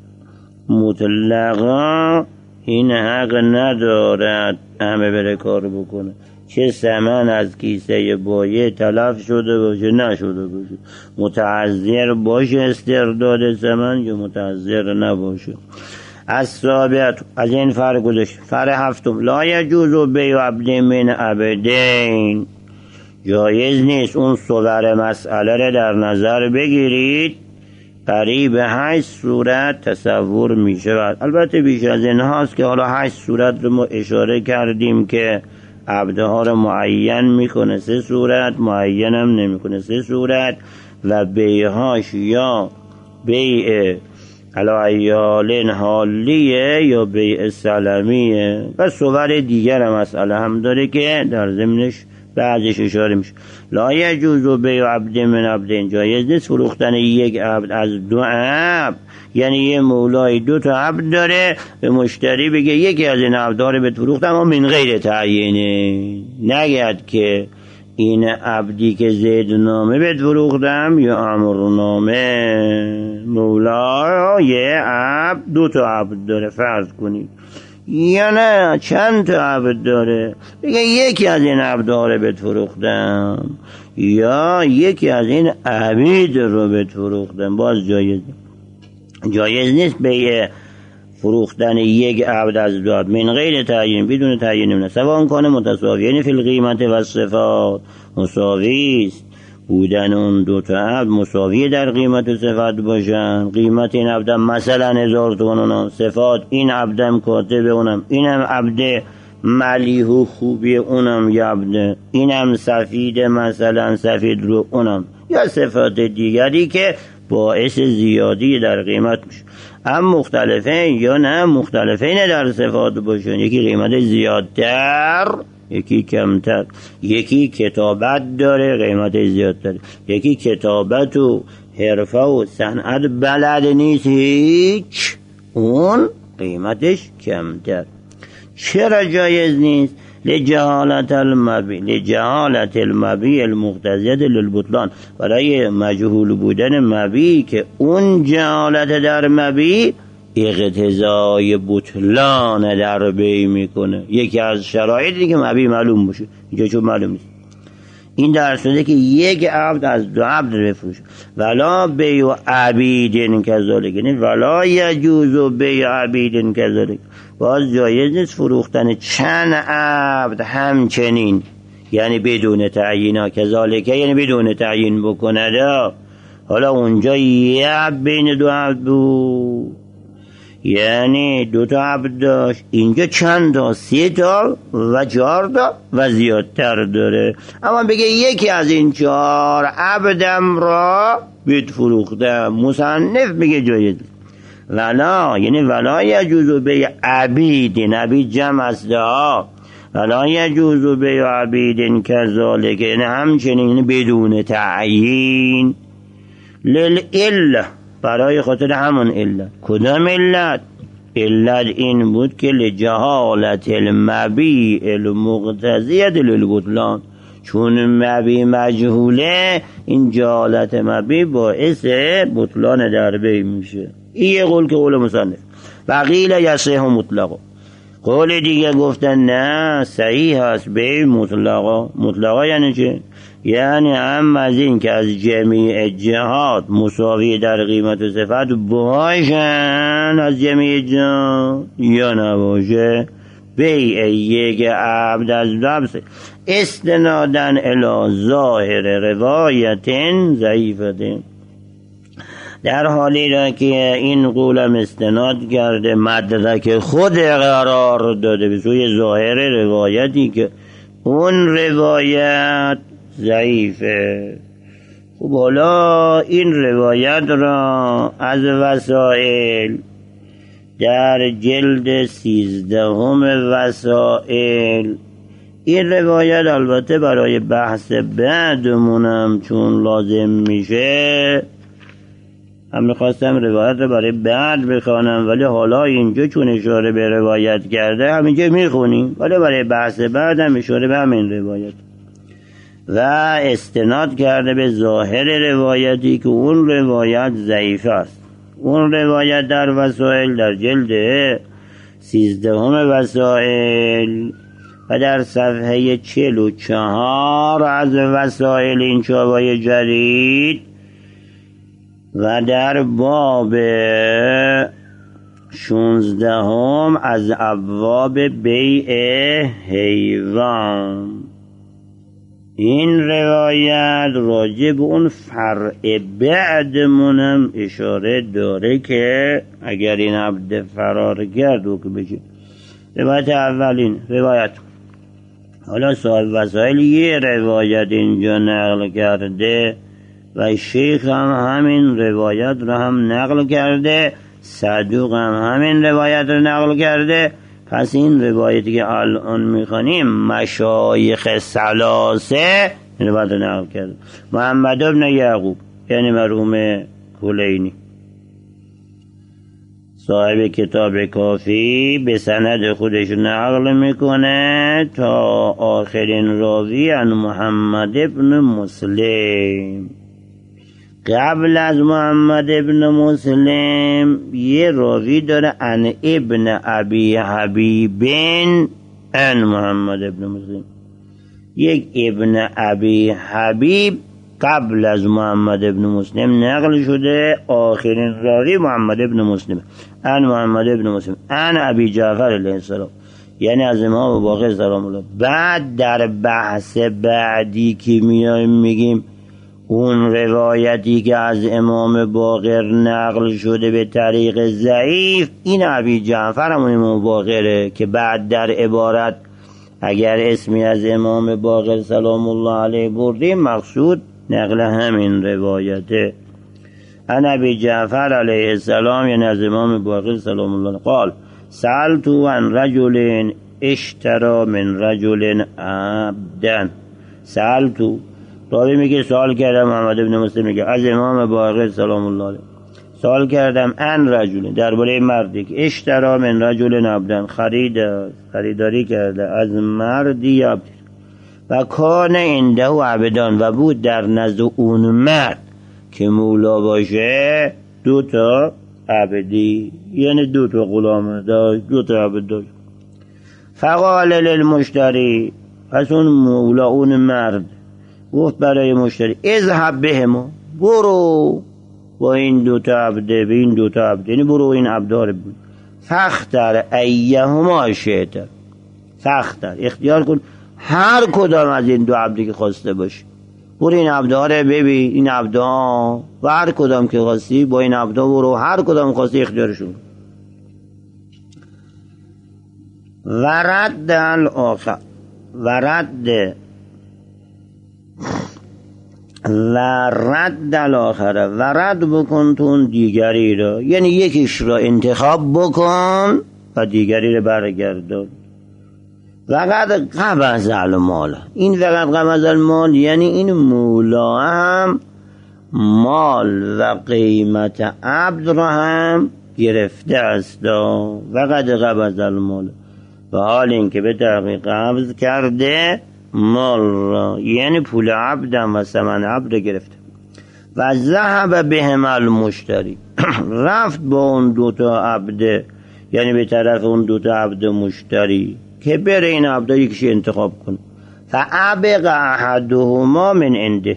مطلقا این حق ندارد همه بره کار بکنه، چه ثمن از کیسه بایع تلف شده باشه نشده باشه، متعذر باشه استرداد ثمن یا متعذر نباشه. از ثابت از این فرق گذاشت. فرق هفتم، لا یجوز بیع عبد من عبدین، جایز نیست اون صور مسئله را در نظر بگیرید قریب هشت صورت تصور می شود. البته بیش از این هاست که حالا هشت صورت رو ما اشاره کردیم که عبدها رو معین میکنه سه صورت، معین هم نمیکنه سه صورت، و بیعهاش یا بیع علیال حالیه یا بیع سلمیه و صور دیگر مسئله هم داره که در ضمنش بعضش اشاره میشه. لا یجوز بیع عبد من عبدین، جایز نیست فروختن یک عبد از دو عبد. یعنی یه مولای دو تا عبد داره، به مشتری بگه یکی از این عبدها رو به فروختم اما من غیر تعیینه، نگید که این عبدی که زید نامه به فروختم یا امر نامه. مولا یه عبد دو تا عبد داره فرض کنید، یا نه چند تا عبد داره، بگه یکی از این عبدها رو به فروختم یا یکی از این عبید رو به فروختم، باز جایز جایز نیست به فروختن یک عبد از دو عبد من غیر تعیین، بدون تعیین نمونه. سواء کان متساویین فی القیمت و صفات، مساوی است بودن اون دو تا عبد مساوی در قیمت و صفات باشن. قیمت این عبدم مثلا هزار تومان، اونم صفات این عبدم کاتب اونم، اینم عبد ملیح و خوبی اونم یه عبد، اینم سفید مثلا سفید رو اونم، یا صفات دیگری که باعث زیادی در قیمت میشه. هم مختلفه یا نه مختلفه در صفات باشن، یکی قیمت زیادتر یکی کمتر، یکی کتابت داره قیمت زیادتر، یکی کتابت و حرفه و صنعت بلد نیست هیچ، اون قیمتش کمتر. چرا جایز نیست؟ لجهالت المبی لجهالت المبی المقتضیه للبطلان، برای مجهول بودن مبی که اون جهالت در مبی اقتضای بطلان در بی میکنه. یکی از شرایطی که مبی معلوم باشه، اینجا چون معلوم نیست. این در صورتی که یک عبد از دو عبد بفروشه. ولا بیع عبیدن کذالک، یعنی ولا یجوز بیع عبیدن کذالک، باز جایز نیست فروختن چند عبد همچنین، یعنی بدون تعیین ها. کذالک یعنی بدون تعیین بکنه. حالا اونجا یه عبد بین دو عبد بود، یعنی دو تا عبد داشت، اینجا چند تا؟ سه تا و چهار تا و زیادتر داره، اما بگه یکی از این چهار عبدم را بیت فروختم، مصنف بگه جایز. ولا یعنی ولا یجوز بیع عبید، عبید جمع است ها، ولا یجوز بیع عبید کذالک، یعنی همچنین بدون تعیین. للعله، برای خاطر همون علت. کدام علت؟ علت این بود که لجهالت المبیع المقتضیه للبطلان، چون مبیع مجهوله این جهالت مبیع باعث بطلان در بی میشه. این یه قول که قول مصنف. وقیل یصح مطلقا، قول دیگه گفتن نه صحیح هست بیع مطلقا. مطلقا یعنی چه؟ یعنی هم از این که از جمیع جهات مساوی در قیمت و صفت باشن از جمیع جهات یا نباشه. بیع یک عبد از دبس استنادن الی ظاهر روایت ضعیفت، در حالی را که این قولم استناد کرده مدرک خود قرار داده به سوی ظاهر روایتی که اون روایت ضعیفه. خب حالا این روایت را از وسائل در جلد سیزدهم وسائل، این روایت البته برای بحث بعدمونم چون لازم میشه هم میخواستم روایت رو برای بعد بخوانم، ولی حالا اینجا چون اشاره به روایت کرده همینجا میخونیم، ولی برای بحث بعد هم اشاره به همین روایت و استناد کرده به ظاهر روایتی که اون روایت ضعیف است. اون روایت در وسائل در جلد سیزدهم وسائل و در صفحه چهل و چهار از وسائل این چابای جدید و در باب شونزدهم از ابواب بیع حیوان، این روایت راجع به اون فرع بعدمونم اشاره داره که اگر این عبد فرار کرد و که بشه روایت اولین روایت. حالا صاحب وسائل یه روایت اینجا نقل کرده و شیخ هم همین روایت رو هم نقل کرده، صدوق هم همین روایت رو نقل کرده. پس این روایتی که الان میخوانیم مشایخ ثلاثه این روایت رو نقل کرده. محمد بن یعقوب یعنی مرحوم کلینی صاحب کتاب کافی به سند خودش نقل میکنه تا آخرین راوی عن محمد ابن مسلم. قبل از محمد ابن مسلم یه راوی داره عن ابن ابی حبیبین عن محمد ابن مسلم، یک ابن ابی حبیب قبل از محمد ابن مسلم نقل شده، آخرین راوی محمد ابن مسلم عن محمد ابن مسلم عن ابی جعفر علیه السلام، یعنی از امام باقر سلام الله. بعد در بحث بعدی که میایم میگیم اون روایتی که از امام باقر نقل شده به طریق ضعیف، این ابی جعفر همون امام باقره که بعد در عبارت اگر اسمی از امام باقر سلام الله علیه بردیم مقصود نقل همین روایته. عن ابی جعفر علیه السلام یعنی از امام باقر سلام الله علیه قال سألت عن رجل اشترى من رجل عبدا. سألت راوی میگه سوال کردم، محمد ابن مسلم میگه از امام باقر سلام الله علیه سوال کردم عن رجل درباره مردی که اشترى من رجل عبدا خرید خریداری کرده از مردی عبد و کان عنده عبدان و بود در نزد اون مرد که مولا باشه دو تا عبدی، یعنی دو تا غلام داشت، دو تا عبد داشت. فقال للمشتری، پس اون مولا اون مرد گفت برای مشتری اذهب بهما، برو با این دو تا عبده به این دو تا عبد، یعنی برو این عبدار بود. فاختر ایهما شئت، فاختر اختیار کن هر کدام از این دو عبدی که خواسته باشه، برو این عبدار ببین، این عبدا و هر کدام که خواستی با این عبدا برو، هر کدام خواستی اختیارشون. ورد الاخر ورد و رد الاخره و رد بکن تو اون دیگری را، یعنی یکیش را انتخاب بکن و دیگری را برگردان. وقت قبض المال، این وقت قبض المال یعنی این مولا هم مال و قیمت عبد را هم گرفته است. وقت قبض المال و حال این که به تحقیق قبض کرده مال را، یعنی پول عبدم و ثمن عبد گرفته. و ذهب بهم المشتری، رفت با اون دوتا عبد، یعنی به طرف اون دوتا عبد مشتری که بره این عبد یکیشی انتخاب کن. فابق احدهما من عنده،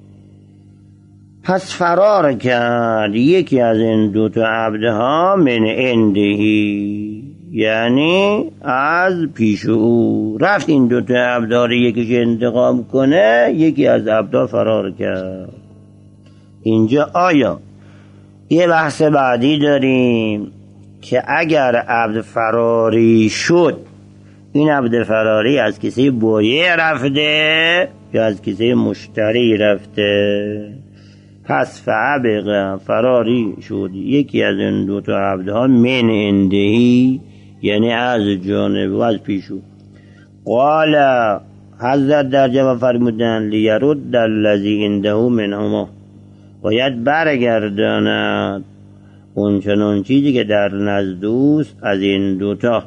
پس فرار کرد یکی از این دوتا عبدها من عندهی، یعنی از پیش او رفت این دوتا عبدار یکیش انتخاب کنه، یکی از عبدار فرار کرد. اینجا آیا یه بحث بعدی داریم که اگر عبد فراری شد، این عبد فراری از کسی بایع رفته یا از کسی مشتری رفته، پس فعبق فراری شد یکی از این دو تا عبدها من اندهی، یعنی از جانب و از پیشو. قال حضرت در جواب فرمودن لیرد الذی عنده منهما، باید برگرداند اون چنان چیزی که در نزد اوست از این دوتا.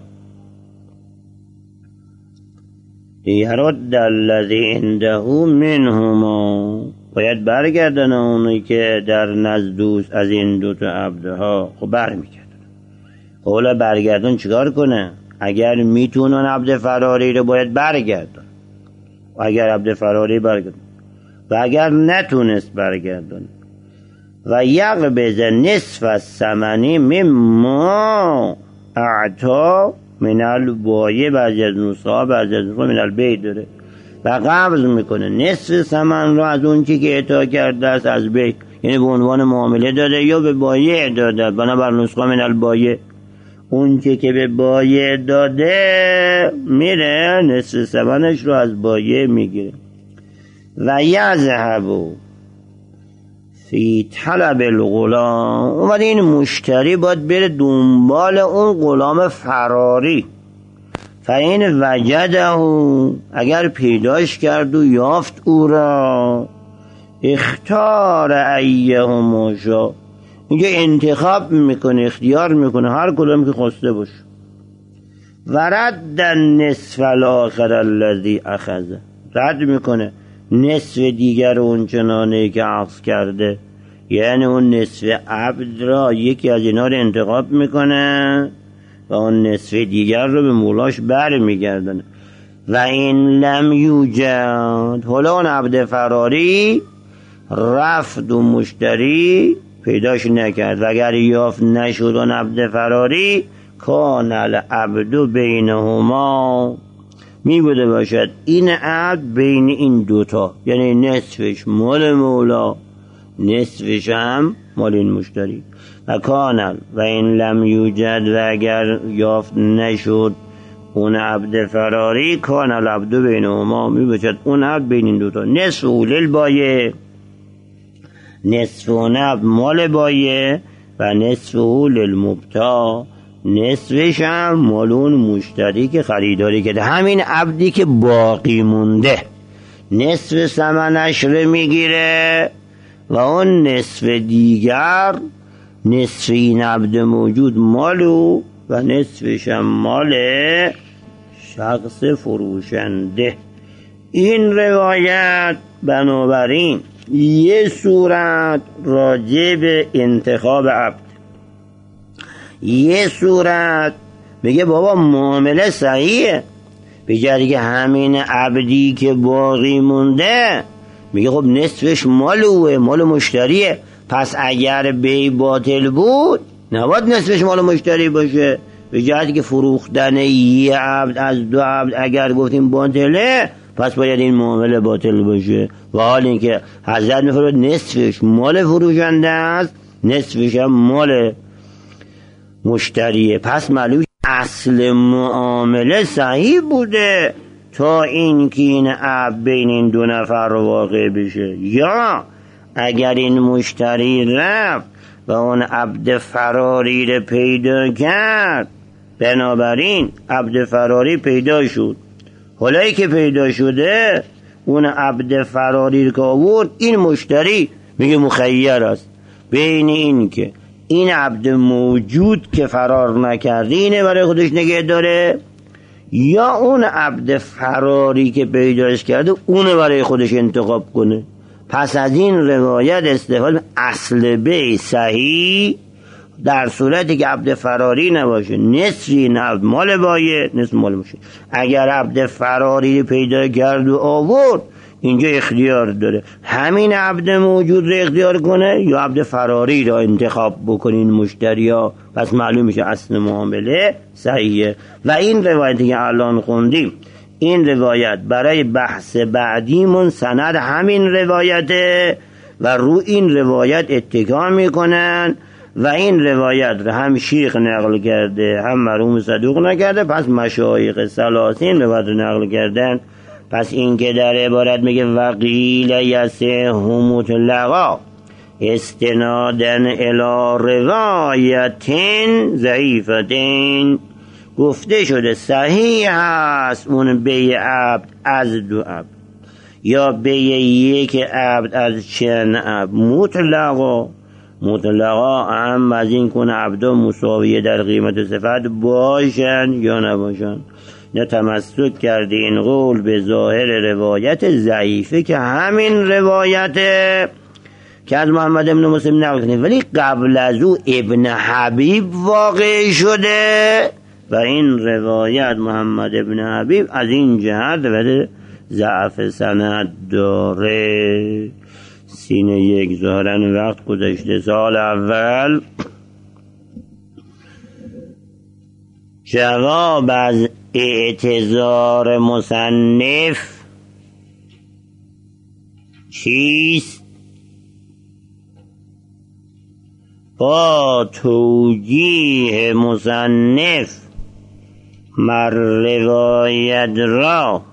لیرد الذی عنده منهما، باید برگردانه اونی که در نزد اوست از این دوتا عبدها. خب برمیگردن. حالا برگردان چیکار کنه؟ اگر میتونن عبد فراری رو باید برگردن، و اگر عبد فراری برگردن و اگر نتونست برگردن و یقبض نصف الثمن مما اعطا من البایع، بعضی از نسخه‌ها بعضی از نسخه‌ها من البیع داره، و قبض میکنه نصف ثمن رو از اون چی که اعطا کرده است از بیع، یعنی به عنوان معامله داده یا به بایع داده، بنابر نسخه من البایع اون چی که به بایع داده میره نصف ثمنش رو از بایع میگیره. و یذهب فی طلب الغلام، اومد این مشتری باید بره دنبال اون غلام فراری. فین وجده، اگر پیداش کرد و یافت او را، اختار ایهما شاء، اینجا انتخاب میکنه، اختیار میکنه هر کدوم که خواسته باشه. ورد النصف الاخر الذی اخذ، رد میکنه نصف دیگر اون چنانه که اخذ کرده، یعنی اون نصف عبد را یکی از اینا رو انتخاب میکنه و اون نصف دیگر رو به مولاش بر میگردنه. و این لم یوجد، حالا اون عبد فراری رفت و مشتری پیداش نکرد و اگر یافت نشد اون عبد فراری، کان العبد بینهما، می بوده باشد این عبد بین این دوتا، یعنی نصفش مال مولا نصفش هم مال این مشتری. و کانل و این لم یوجد، و اگر یافت نشد اون عبد فراری، کانل عبد بینهما، می باشد اون عبد بین این دوتا، نصف اول بایه، نصف اون عبد مال بایه و نصف اول المبتا، نصفش هم مال اون مشتری که خریداری کرده. همین عبدی که باقی مونده نصف ثمنش رو میگیره و اون نصف دیگر نصف این عبد موجود مالو و نصفش هم مال شخص فروشنده. این روایت بنابراین یه صورت راجع به انتخاب عبد، یه صورت میگه بابا معامله صحیحه، بجای که همین عبدی که باقی مونده میگه خب نصفش مال اوه، مال مشتریه، پس اگر بی باطل بود نباید نصفش مال مشتری باشه. بجای که فروختن یه عبد از دو عبد اگر گفتیم باطله، پس باید این معامله باطل باشه. و حال اینکه حضرت میفرماید نصفش مال فروشنده است، نصفش هم مال مشتریه، پس معلوم اصل معامله صحیح بوده تا این که این عبد بین این دو نفر رو واقع بشه. یا اگر این مشتری رفت و اون عبد فراری رو پیدا کرد، بنابراین عبد فراری پیدا شد، حالا که پیدا شده اون عبد فراری رو که آورد، این مشتری میگه مخیر است بین این که این عبد موجود که فرار نکرده اینه برای خودش نگه داره، یا اون عبد فراری که پیداش کرده اونه برای خودش انتخاب کنه. پس از این روایت استفاده اصل بی صحیح در صورتی که عبد فراری نباشه، نصفی این عبد مال بایه، نصف مال مشه. اگر عبد فراری پیدا کرد و آورد، اینجا اختیار داره همین عبد موجود رو اختیار کنه یا عبد فراری رو انتخاب بکنین مشتری ها. پس معلوم میشه اصل معامله صحیحه. و این روایتی که الان خوندیم، این روایت برای بحث بعدیمون سند همین روایته و رو این روایت اتکا میکنن و این روایت رو هم شیخ نقل کرده هم مرحوم صدوق نکرده، پس مشایخ ثلاثین روایت رو نقل کردن. پس این که در عبارت میگه وقیل یصح مطلقا استنادن الی روایتین ضعیفتین، گفته شده صحیح هست اون بی عبد از دو عبد یا بی یک عبد از چند عبد مطلقا. مطلقا هم از این کنه عبدا مساویه در قیمت صفت باشن یا نباشن. نه تمسک کرده این قول به ظاهر روایت ضعیفه که همین روایت که از محمد ابن مسلم نقل کنه، ولی قبل از او ابن حبیب واقع شده و این روایت محمد ابن حبیب از این جهت ولی ضعف سند داره. سینه یک ظاهرن وقت گذشته. سال اول جواب از اعتذار مصنف چیست؟ با توجیه مصنف مر روایت را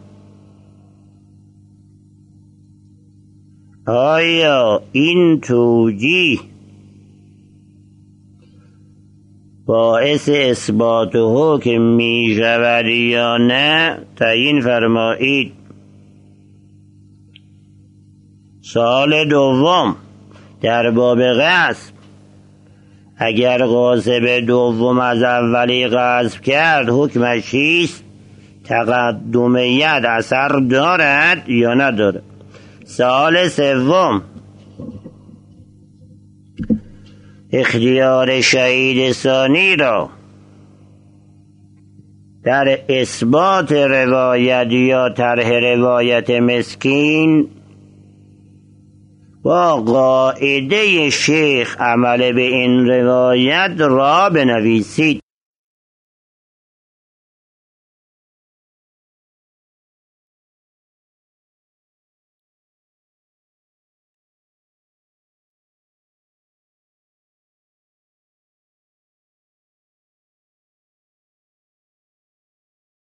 آیا این توجیه باعث اثبات حکم می شود یا نه تعیین فرمایید. سال دوم در باب غصب، اگر غاصب دوم از اولی غصب کرد حکمش چیست؟ تقدمیت اثر دارد یا ندارد؟ سال سوم اختیار شهید ثانی را در اثبات روایت یا طرح روایت مسکین با قاعده شیخ عمل به این روایت را بنویسید.